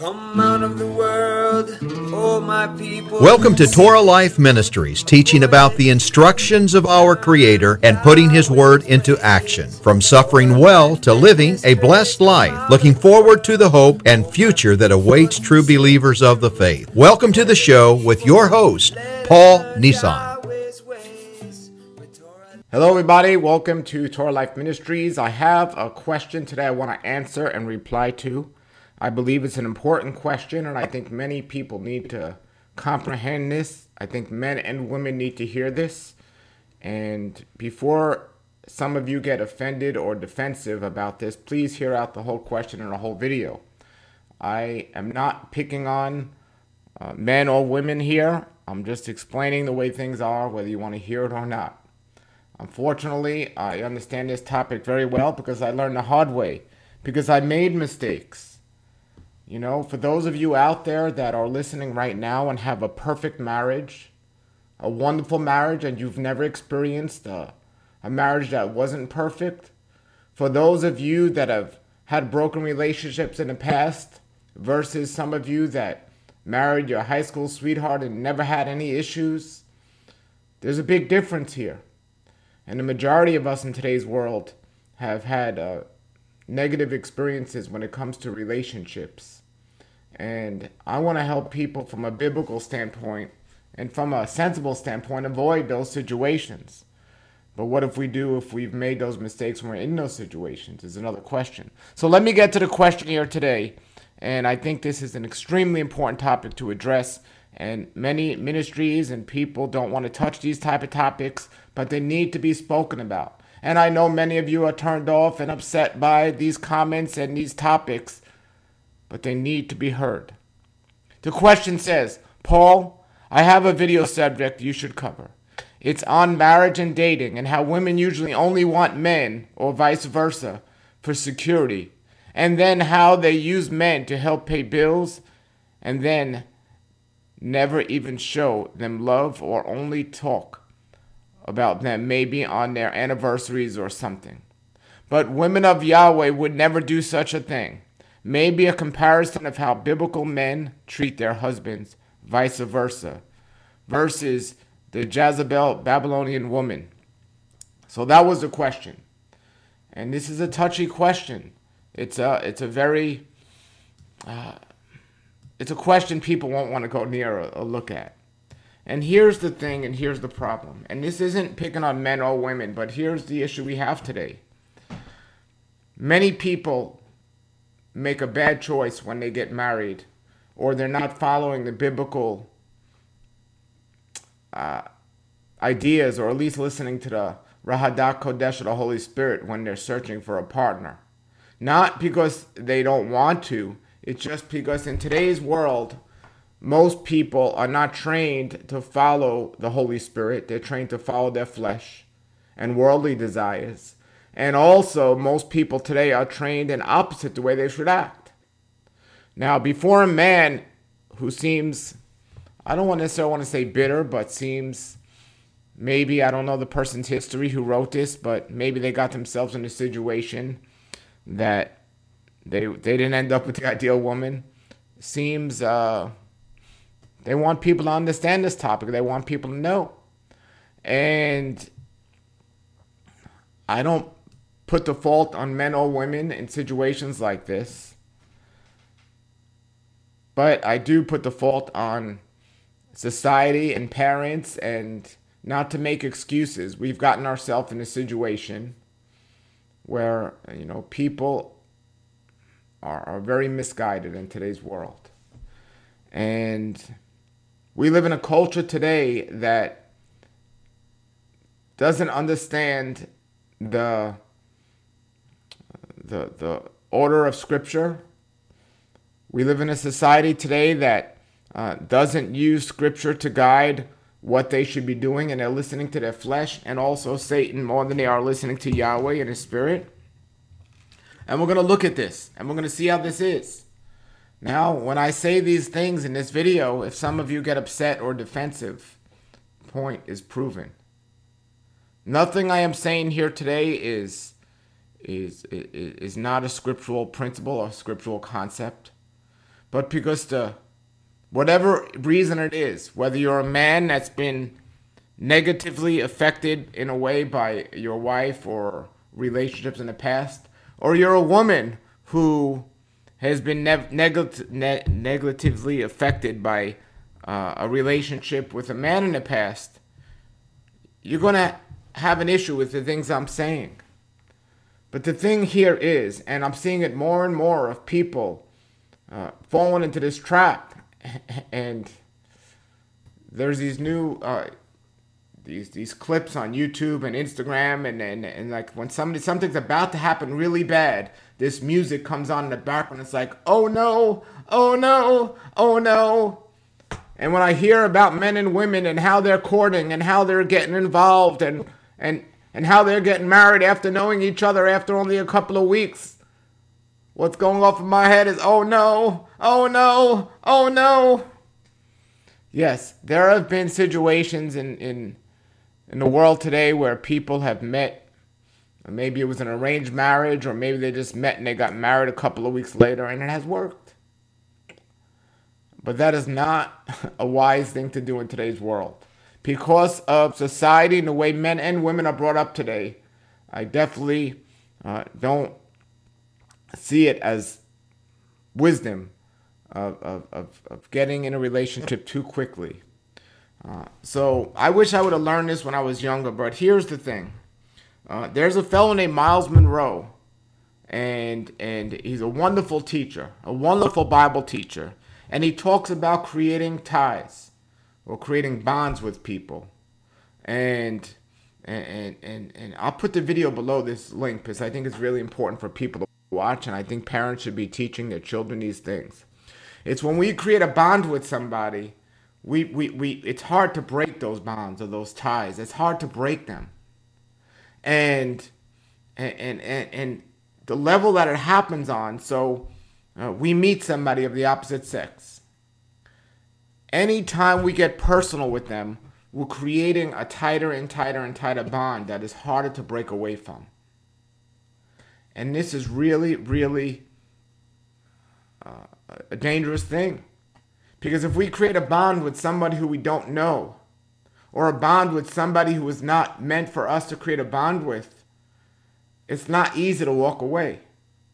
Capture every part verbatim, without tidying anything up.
Come out of the world, oh my people. Welcome to Torah Life Ministries, teaching about the instructions of our Creator and putting His Word into action. From suffering well to living a blessed life, looking forward to the hope and future that awaits true believers of the faith. Welcome to the show with your host, Paul Nissan. Hello everybody, welcome to Torah Life Ministries. I have a question today I want to answer and reply to. I believe it's an important question, and I think many people need to comprehend this. I think men and women need to hear this. And before some of you get offended or defensive about this, please hear out the whole question and the whole video. I am not picking on uh, men or women here. I'm just explaining the way things are, whether you want to hear it or not. Unfortunately, I understand this topic very well because I learned the hard way, because I made mistakes. You know, for those of you out there that are listening right now and have a perfect marriage, a wonderful marriage, and you've never experienced a, a marriage that wasn't perfect, for those of you that have had broken relationships in the past versus some of you that married your high school sweetheart and never had any issues, there's a big difference here. And the majority of us in today's world have had uh, negative experiences when it comes to relationships. And I want to help people from a biblical standpoint and from a sensible standpoint avoid those situations. But what if we do if we've made those mistakes when we're in those situations is another question. So let me get to the question here today. And I think this is an extremely important topic to address. And many ministries and people don't want to touch these type of topics, but they need to be spoken about. And I know many of you are turned off and upset by these comments and these topics, but they need to be heard. The question says, Paul, I have a video subject you should cover. It's on marriage and dating and how women usually only want men, or vice versa, for security. And then how they use men to help pay bills and then never even show them love or only talk about them maybe on their anniversaries or something. But women of Yahweh would never do such a thing. Maybe a comparison of how biblical men treat their husbands, vice versa, versus the Jezebel Babylonian woman. So that was the question. And this is a touchy question. It's a, it's a very, uh, it's a question people won't want to go near or, or look at. And here's the thing, and here's the problem. And this isn't picking on men or women, but here's the issue we have today. Many people make a bad choice when they get married, or they're not following the biblical uh, ideas, or at least listening to the Rahadak Kodesh of the Holy Spirit when they're searching for a partner. Not because they don't want to, it's just because in today's world, most people are not trained to follow the Holy Spirit. They're trained to follow their flesh and worldly desires. And also, most people today are trained in opposite the way they should act. Now, before a man who seems, I don't necessarily want to say bitter, but seems, maybe, I don't know the person's history who wrote this, but maybe they got themselves in a situation that they they didn't end up with the ideal woman. Seems uh, they want people to understand this topic. They want people to know. And I don't put the fault on men or women in situations like this, but I do put the fault on society and parents, and not to make excuses. We've gotten ourselves in a situation where, you know, people are, are very misguided in today's world. And we live in a culture today that doesn't understand the the the order of Scripture. We live in a society today that uh, doesn't use Scripture to guide what they should be doing, and they're listening to their flesh and also Satan more than they are listening to Yahweh and His Spirit. And we're going to look at this, and we're going to see how this is. Now, when I say these things in this video, if some of you get upset or defensive, point is proven. Nothing I am saying here today is is is not a scriptural principle or scriptural concept. but because the whatever reason it is, whether you're a man that's been negatively affected in a way by your wife or relationships in the past, or you're a woman who has been ne- negli- ne- negatively affected by uh, a relationship with a man in the past, you're going to have an issue with the things I'm saying. But the thing here is, and I'm seeing it more and more of people uh, falling into this trap, and there's these new uh, these these clips on YouTube and Instagram, and, and and like when somebody something's about to happen really bad, this music comes on in the background. It's like, oh no, oh no, oh no. And when I hear about men and women and how they're courting and how they're getting involved and and and how they're getting married after knowing each other after only a couple of weeks, what's going off in my head is, oh no, oh no, oh no. Yes, there have been situations in, in, in the world today where people have met. Maybe it was an arranged marriage, or maybe they just met and they got married a couple of weeks later, and it has worked. But that is not a wise thing to do in today's world. Because of society and the way men and women are brought up today, I definitely uh, don't see it as wisdom of, of, of, of getting in a relationship too quickly. Uh, so I wish I would have learned this when I was younger, but here's the thing. Uh, there's a fellow named Miles Monroe, and and he's a wonderful teacher, a wonderful Bible teacher, and he talks about creating ties or creating bonds with people. And and and and I'll put the video below this link because I think it's really important for people to watch, and I think parents should be teaching their children these things. It's when we create a bond with somebody, we we, we it's hard to break those bonds or those ties. It's hard to break them. And and and and the level that it happens on, so uh, we meet somebody of the opposite sex. Anytime we get personal with them, we're creating a tighter and tighter and tighter bond that is harder to break away from. And this is really, really uh, a dangerous thing. Because if we create a bond with somebody who we don't know, or a bond with somebody who is not meant for us to create a bond with, it's not easy to walk away.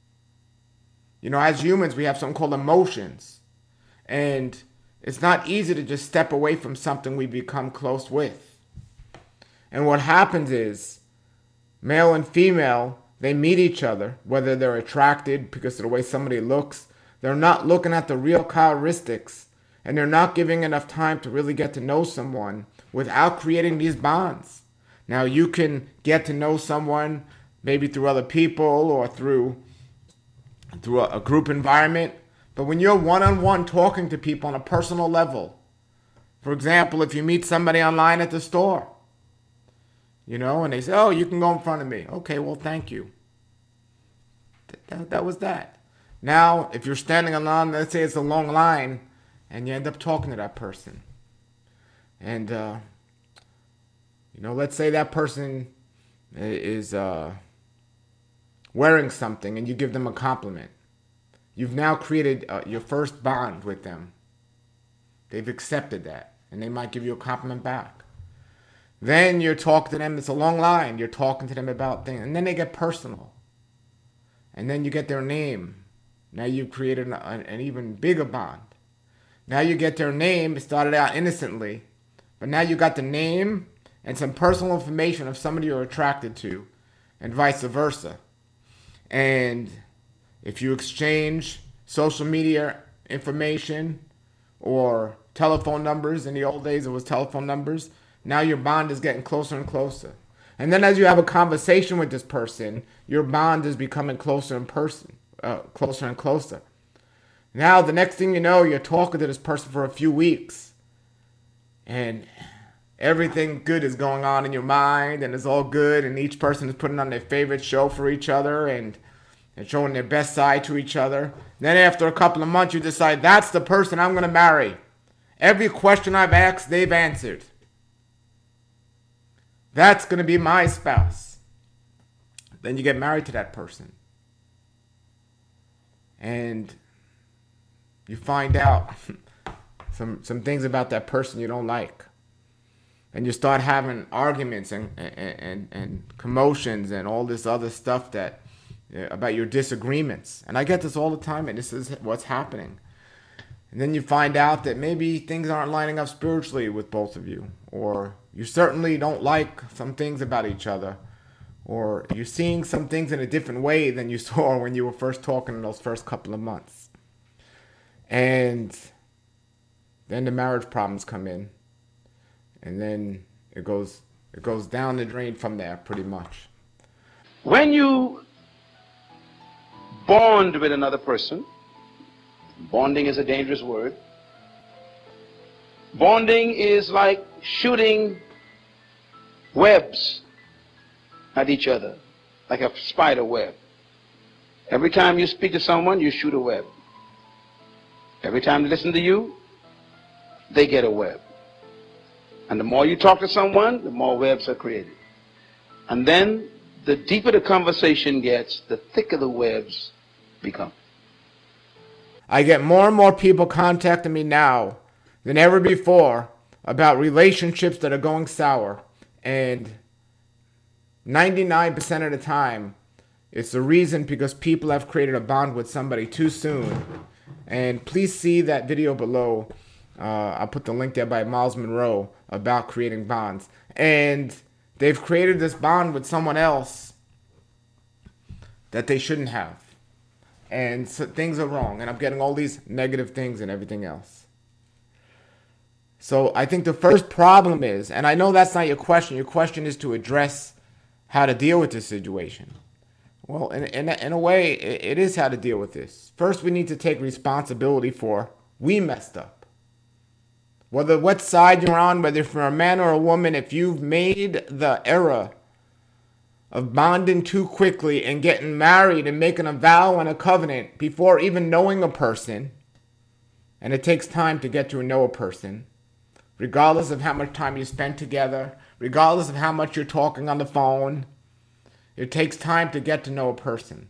You know, as humans, we have something called emotions. And it's not easy to just step away from something we become close with. And what happens is, male and female, they meet each other, whether they're attracted because of the way somebody looks. They're not looking at the real characteristics, and they're not giving enough time to really get to know someone without creating these bonds. Now, you can get to know someone maybe through other people or through, through a, a group environment. But when you're one-on-one talking to people on a personal level, for example, if you meet somebody online at the store, you know, and they say, oh, you can go in front of me. Okay, well, thank you. That, that was that. Now, if you're standing along, let's say it's a long line, and you end up talking to that person. And, uh, you know, let's say that person is uh, wearing something, and you give them a compliment. You've now created uh, your first bond with them. They've accepted that, and they might give you a compliment back. Then you're talking to them. It's a long line. You're talking to them about things, and then they get personal. And then you get their name. Now you've created an, an even bigger bond. Now you get their name. It started out innocently, but now you got the name and some personal information of somebody you're attracted to, and vice versa. And if you exchange social media information or telephone numbers, in the old days it was telephone numbers, now your bond is getting closer and closer. And then as you have a conversation with this person, your bond is becoming closer and person, uh, closer and closer. Now the next thing you know, you're talking to this person for a few weeks, and everything good is going on in your mind, and it's all good, and each person is putting on their favorite show for each other, and and showing their best side to each other. Then after a couple of months, you decide, that's the person I'm going to marry. Every question I've asked, they've answered. That's going to be my spouse. Then you get married to that person. And you find out some some things about that person you don't like. And you start having arguments and and, and, and commotions and all this other stuff that uh, about your disagreements. And I get this all the time, and this is what's happening. And then you find out that maybe things aren't lining up spiritually with both of you, or you certainly don't like some things about each other, or you're seeing some things in a different way than you saw when you were first talking in those first couple of months. And then the marriage problems come in, and then it goes it goes down the drain from there pretty much. When you bond with another person, bonding is a dangerous word. Bonding is like shooting webs at each other, like a spider web. Every time you speak to someone, you shoot a web. Every time they listen to you, they get a web. And the more you talk to someone, the more webs are created. And then the deeper the conversation gets, the thicker the webs become. I get more and more people contacting me now than ever before about relationships that are going sour. And ninety-nine percent of the time, it's the reason because people have created a bond with somebody too soon. And please see that video below. Uh, I'll put the link there by Miles Monroe about creating bonds. And they've created this bond with someone else that they shouldn't have. And so things are wrong. And I'm getting all these negative things and everything else. So I think the first problem is, and I know that's not your question. Your question is to address how to deal with this situation. Well, in, in, in a way, it, it is how to deal with this. First, we need to take responsibility for we messed up. Whether what side you're on, whether you're a man or a woman, if you've made the error of bonding too quickly and getting married and making a vow and a covenant before even knowing a person, and it takes time to get to know a person, regardless of how much time you spend together, regardless of how much you're talking on the phone, it takes time to get to know a person.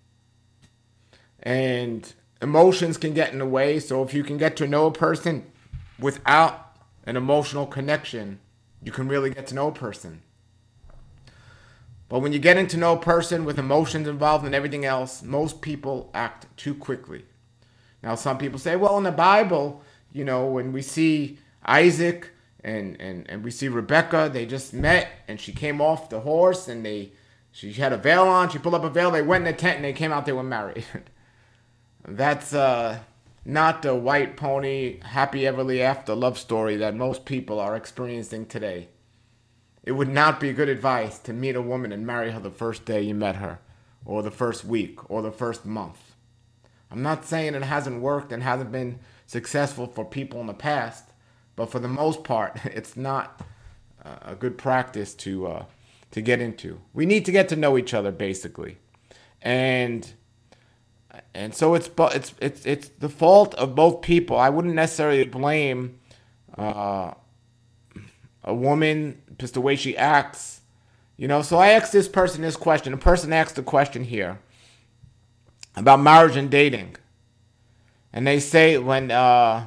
And emotions can get in the way, so if you can get to know a person without an emotional connection, you can really get to know a person. But when you get into know a person with emotions involved and everything else, most people act too quickly. Now, some people say, well, in the Bible, you know, when we see Isaac and, and, and we see Rebecca, they just met and she came off the horse and they she had a veil on, she pulled up a veil, they went in the tent and they came out, they were married. That's uh, not the white pony, happy ever after love story that most people are experiencing today. It would not be good advice to meet a woman and marry her the first day you met her, or the first week, or the first month. I'm not saying it hasn't worked and hasn't been successful for people in the past, but for the most part, it's not a good practice to uh, to get into. We need to get to know each other, basically, and and so it's it's it's it's the fault of both people. I wouldn't necessarily blame uh, a woman just the way she acts, you know. So I asked this person this question. The person asked the question here about marriage and dating, and they say when uh,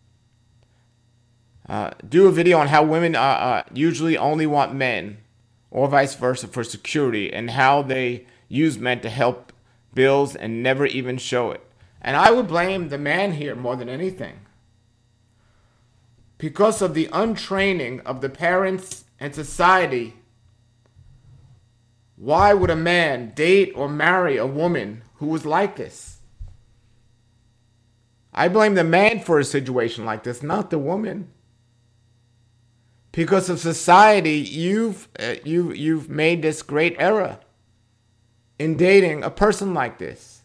uh, do a video on how women uh, uh, usually only want men, or vice versa, for security, and how they use men to help bills and never even show it. And I would blame the man here more than anything, because of the untraining of the parents and society. Why would a man date or marry a woman who was like this? I blame the man for a situation like this, not the woman. Because of society, you've uh, you you've made this great error in dating a person like this.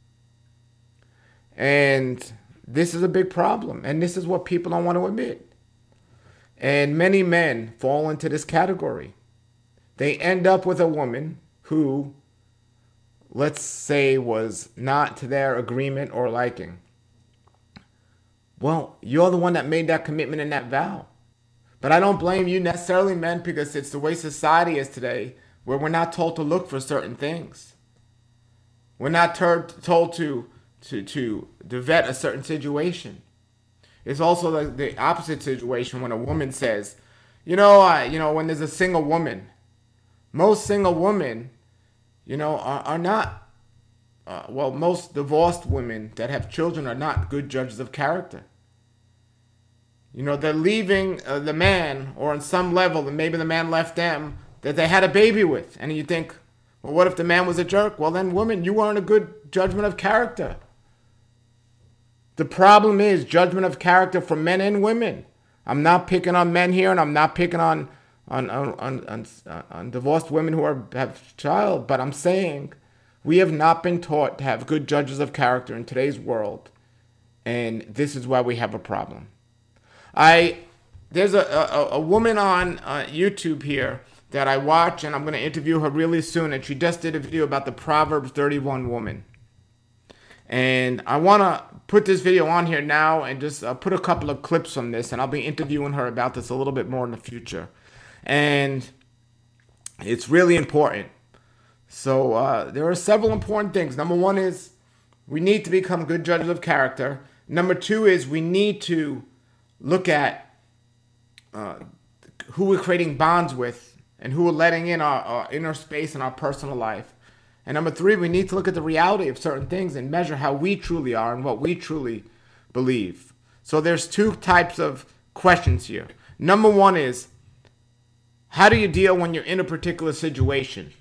And this is a big problem, and this is what people don't want to admit. And many men fall into this category. They end up with a woman who, let's say, was not to their agreement or liking. Well, you're the one that made that commitment and that vow. But I don't blame you necessarily, men, because it's the way society is today, where we're not told to look for certain things. We're not ter- told to to, to, to vet a certain situation. It's also the, the opposite situation when a woman says, you know, I, you know, when there's a single woman, most single women, you know, are, are not, uh, well, most divorced women that have children are not good judges of character. You know, they're leaving uh, the man, or on some level, and maybe the man left them, that they had a baby with. And you think, well, what if the man was a jerk? Well, then, woman, you aren't a good judgment of character. The problem is judgment of character for men and women. I'm not picking on men here, and I'm not picking on on on on, on, on divorced women who are have child, but I'm saying we have not been taught to have good judges of character in today's world, and this is why we have a problem. I there's a a, a woman on uh, YouTube here that I watch, and I'm going to interview her really soon, and she just did a video about the Proverbs thirty-one woman. And I want to put this video on here now and just uh, put a couple of clips from this, and I'll be interviewing her about this a little bit more in the future. And it's really important. So uh, there are several important things. Number one is we need to become good judges of character. Number two is we need to look at uh, who we're creating bonds with and who we're letting in our, our inner space in our personal life. And number three, we need to look at the reality of certain things and measure how we truly are and what we truly believe. So there's two types of questions here. Number one is, how do you deal when you're in a particular situation?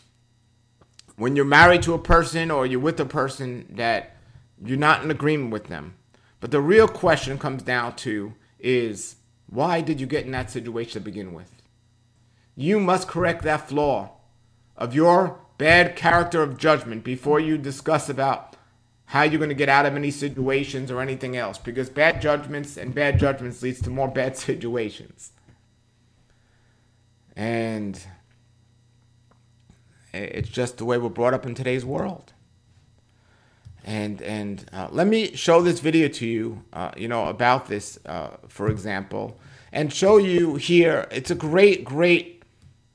When you're married to a person or you're with a person that you're not in agreement with them. But the real question comes down to is, why did you get in that situation to begin with? You must correct that flaw of your bad character of judgment before you discuss about how you're going to get out of any situations or anything else. Because bad judgments and bad judgments leads to more bad situations. And it's just the way we're brought up in today's world. And and uh, let me show this video to you, uh, you know, about this, uh, for example, and show you here. It's a great, great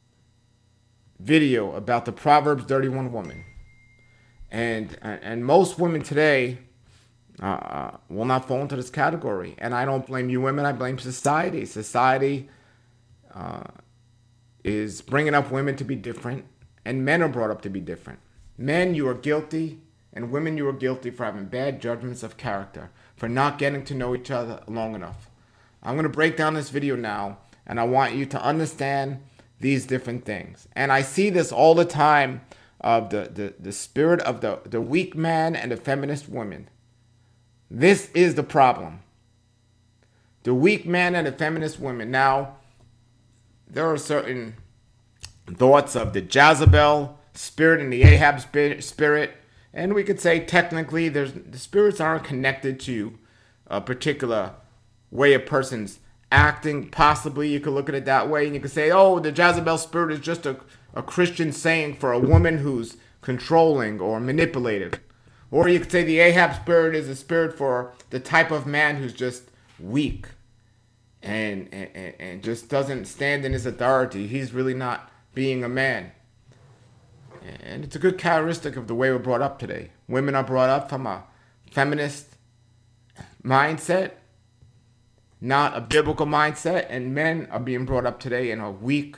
video about the Proverbs thirty-one woman. And and most women today uh, will not fall into this category. And I don't blame you women. I blame society. Society uh, is bringing up women to be different. And men are brought up to be different. Men, you are guilty. And women, you are guilty for having bad judgments of character. For not getting to know each other long enough. I'm going to break down this video now. And I want you to understand these different things. And I see this all the time of the, the, the spirit of the, the weak man and the feminist woman. This is the problem. The weak man and the feminist women. Now, there are certain thoughts of the Jezebel spirit and the Ahab spirit. And we could say technically there's the spirits aren't connected to a particular way a person's acting. Possibly you could look at it that way, and you could say, oh, the Jezebel spirit is just a, a Christian saying for a woman who's controlling or manipulative. Or you could say the Ahab spirit is a spirit for the type of man who's just weak and, and, and just doesn't stand in his authority. He's really not being a man. And it's a good characteristic of the way we're brought up today. Women are brought up from a feminist mindset, not a biblical mindset, and men are being brought up today in a weak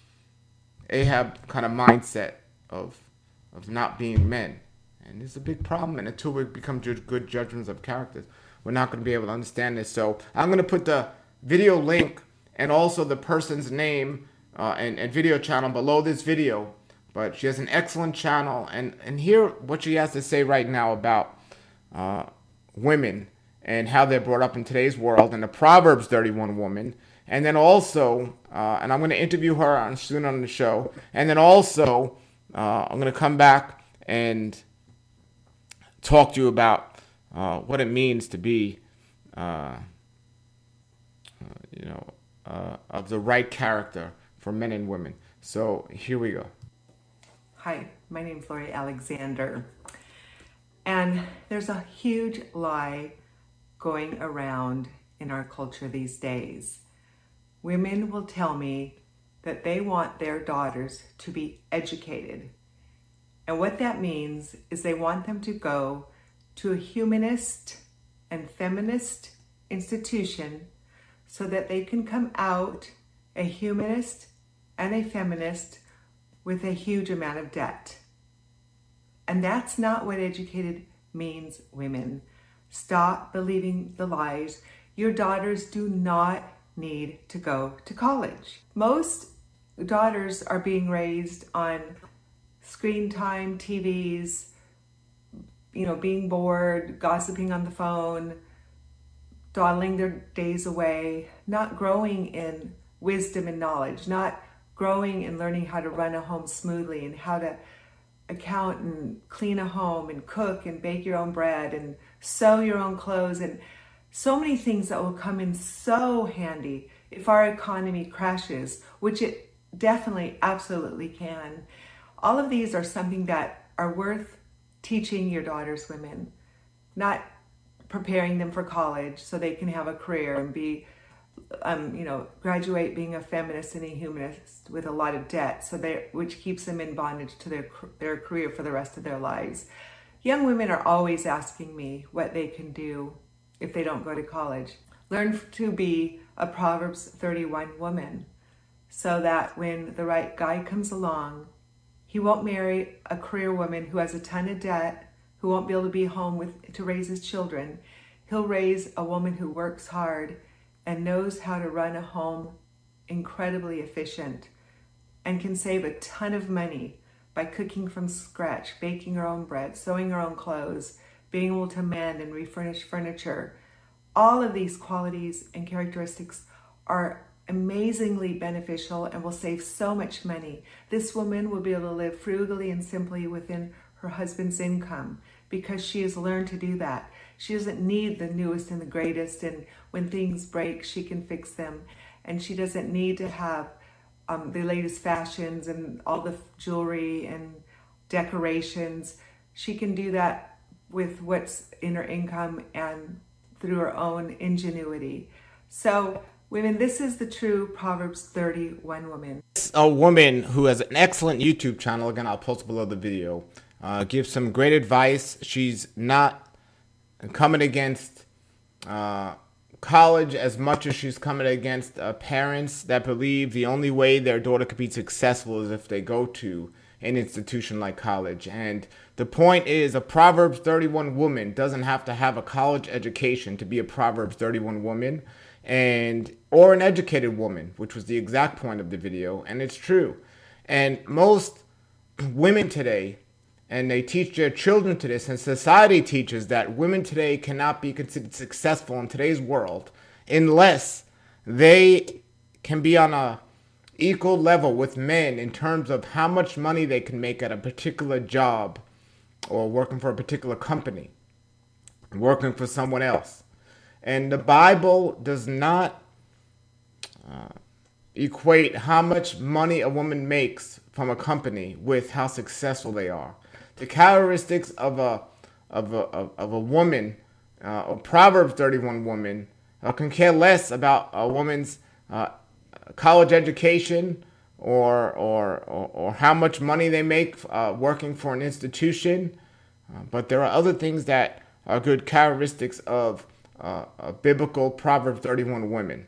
Ahab kind of mindset of of not being men. And it's a big problem, and until we become good judgments of characters, we're not going to be able to understand this. So I'm going to put the video link and also the person's name uh, and, and video channel below this video. But she has an excellent channel, and, and hear what she has to say right now about uh, women and how they're brought up in today's world, and the Proverbs thirty-one woman. And then also, uh, and I'm going to interview her on, soon on the show. And then also, uh, I'm going to come back and talk to you about uh, what it means to be, uh, uh, you know, uh, of the right character for men and women. So here we go. Hi, my name's Lori Alexander, and there's a huge lie going around in our culture these days. Women will tell me that they want their daughters to be educated, and what that means is they want them to go to a humanist and feminist institution so that they can come out a humanist and a feminist with a huge amount of debt. And that's not what educated means, women. Stop believing the lies. Your daughters do not need to go to college. Most daughters are being raised on screen time, T Vs, you know, being bored, gossiping on the phone, dawdling their days away, not growing in wisdom and knowledge, not growing and learning how to run a home smoothly and how to account and clean a home and cook and bake your own bread and sew your own clothes, and so many things that will come in so handy if our economy crashes, which it definitely absolutely can. All of these are something that are worth teaching your daughters, women, not preparing them for college so they can have a career and be um, you know, graduate being a feminist and a humanist with a lot of debt, so they, which keeps them in bondage to their their career for the rest of their lives. Young women are always asking me what they can do if they don't go to college. Learn to be a Proverbs thirty-one woman, so that when the right guy comes along, he won't marry a career woman who has a ton of debt, who won't be able to be home with to raise his children. He'll raise a woman who works hard and knows how to run a home incredibly efficient and can save a ton of money by cooking from scratch, baking her own bread, sewing her own clothes, being able to mend and refurnish furniture. All of these qualities and characteristics are amazingly beneficial and will save so much money. This woman will be able to live frugally and simply within her husband's income because she has learned to do that. She doesn't need the newest and the greatest, and when things break, she can fix them. And she doesn't need to have um, the latest fashions and all the jewelry and decorations. She can do that with what's in her income and through her own ingenuity. So, women, this is the true Proverbs thirty-one woman. A woman who has an excellent YouTube channel, again, I'll post below the video, uh, gives some great advice. She's not coming against uh, college as much as she's coming against uh, parents that believe the only way their daughter could be successful is if they go to an institution like college. And the point is, a Proverbs thirty-one woman doesn't have to have a college education to be a Proverbs thirty-one woman, and or an educated woman, which was the exact point of the video, and it's true. And most women today, and they teach their children to this, and society teaches that women today cannot be considered successful in today's world unless they can be on a equal level with men in terms of how much money they can make at a particular job or working for a particular company, working for someone else. And the Bible does not uh, equate how much money a woman makes from a company with how successful they are. The characteristics of a of a of, of a woman, uh, a Proverbs thirty-one woman, uh, can care less about a woman's uh, college education or, or or or how much money they make uh, working for an institution. Uh, but there are other things that are good characteristics of uh, a biblical Proverbs thirty-one women.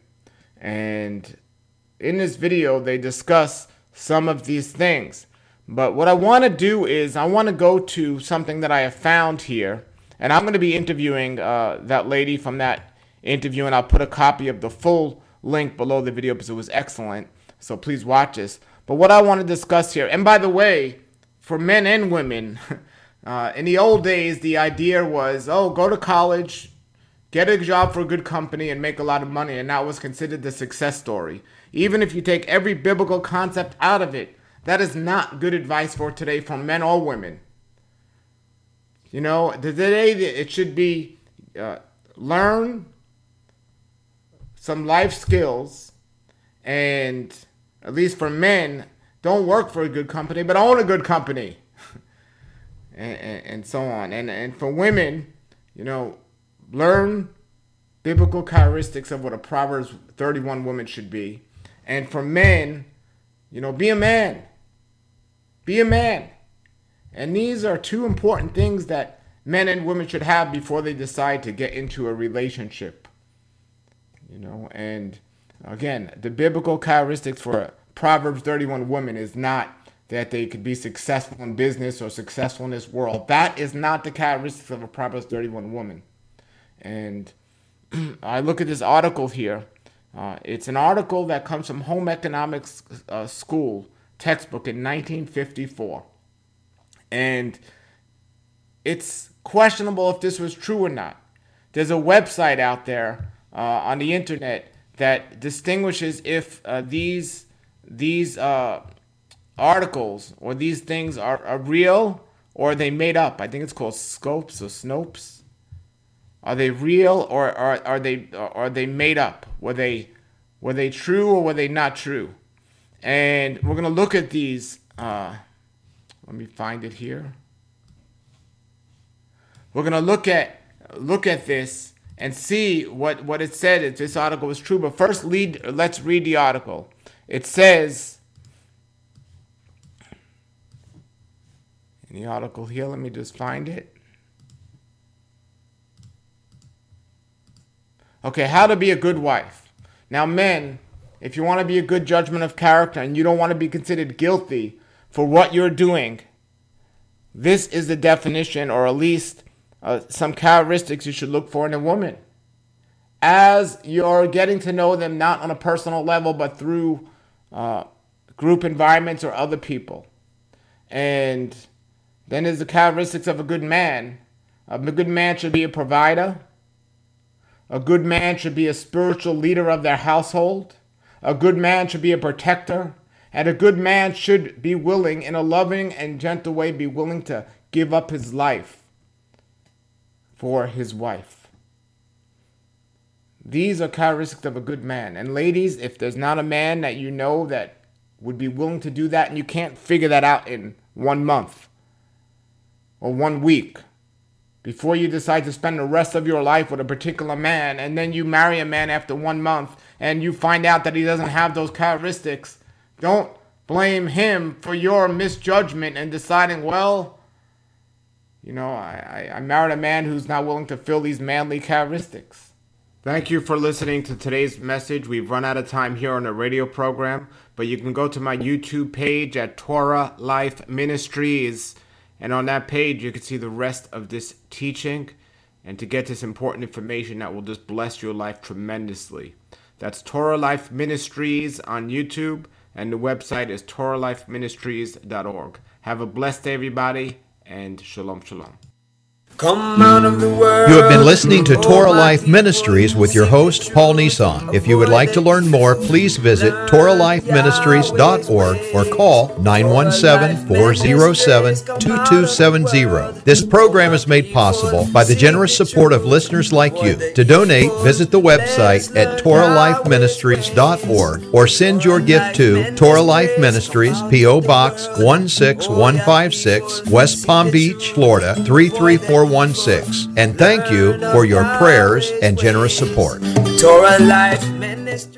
And in this video, they discuss some of these things. But what I want to do is I want to go to something that I have found here. And I'm going to be interviewing uh, that lady from that interview. And I'll put a copy of the full link below the video because it was excellent. So please watch this. But what I want to discuss here, and by the way, for men and women, uh, in the old days, the idea was, oh, go to college, get a job for a good company, and make a lot of money. And that was considered the success story. Even if you take every biblical concept out of it, that is not good advice for today from men or women. You know, today it should be uh, learn some life skills, and at least for men, don't work for a good company, but own a good company, and, and, and so on. And, and for women, you know, learn biblical characteristics of what a Proverbs thirty-one woman should be. And for men, you know, be a man. Be a man. And these are two important things that men and women should have before they decide to get into a relationship. You know, and again, the biblical characteristics for Proverbs thirty-one woman is not that they could be successful in business or successful in this world. That is not the characteristics of a Proverbs thirty-one woman. And I look at this article here. Uh, it's an article that comes from Home Economics uh, School textbook in nineteen fifty-four. And it's questionable if this was true or not. There's a website out there uh, on the internet that distinguishes if uh, these these uh, articles or these things are, are real or are they made up. I think it's called Scopes or Snopes. Are they real or are, are they are they made up? Were they were they true or were they not true? And we're gonna look at these. Uh, let me find it here. We're gonna look at look at this and see what, what it said if this article was true. But first, lead, let's read the article. It says in the article here. Let me just find it. Okay, how to be a good wife. Now, men, if you want to be a good judgment of character and you don't want to be considered guilty for what you're doing, this is the definition, or at least uh, some characteristics you should look for in a woman. As you're getting to know them, not on a personal level, but through uh, group environments or other people. And then there's the characteristics of a good man. A good man should be a provider. A good man should be a spiritual leader of their household. A good man should be a protector. And a good man should be willing, in a loving and gentle way, be willing to give up his life for his wife. These are characteristics of a good man. And ladies, if there's not a man that you know that would be willing to do that, and you can't figure that out in one month or one week, before you decide to spend the rest of your life with a particular man, and then you marry a man after one month, and you find out that he doesn't have those characteristics, don't blame him for your misjudgment and deciding, well, you know, I, I, I married a man who's not willing to fill these manly characteristics. Thank you for listening to today's message. We've run out of time here on the radio program, but you can go to my YouTube page at Torah Life Ministries. And on that page, you can see the rest of this teaching and to get this important information that will just bless your life tremendously. That's Torah Life Ministries on YouTube, and the website is torah life ministries dot org. Have a blessed day, everybody, and shalom, shalom. Come out of the world. You have been listening to Torah Life Ministries with your host, Paul Nissan. If you would like to learn more, please visit torah life ministries dot org or call nine one seven, four zero seven, two two seven zero. This program is made possible by the generous support of listeners like you. To donate, visit the website at torah life ministries dot org or send your gift to Torah Life Ministries, P O Box one six one five six, West Palm Beach, Florida three three four one six. And thank you for your prayers and generous support. Torah Life Ministry.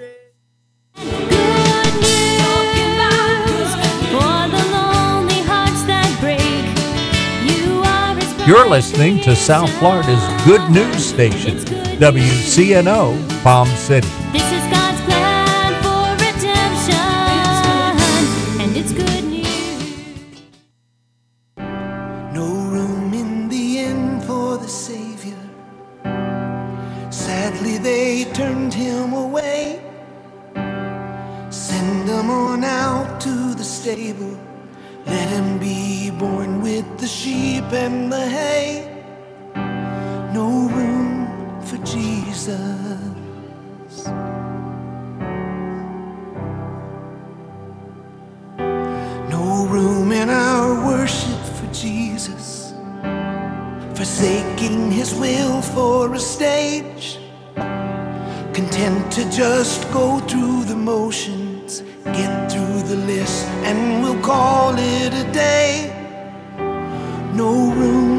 You're listening to South Florida's Good News Station, W C N O, Palm City. This is God's plan for redemption, and it's good news. No room in the inn for the Savior. Sadly, they turned him away. Send him on out to the stable. Let him be born with the sheep and the hay. No room for Jesus. No room in our worship for Jesus. Forsaking his will for a stage. Content to just go through the motions. Get through the list and we'll call it a day. No room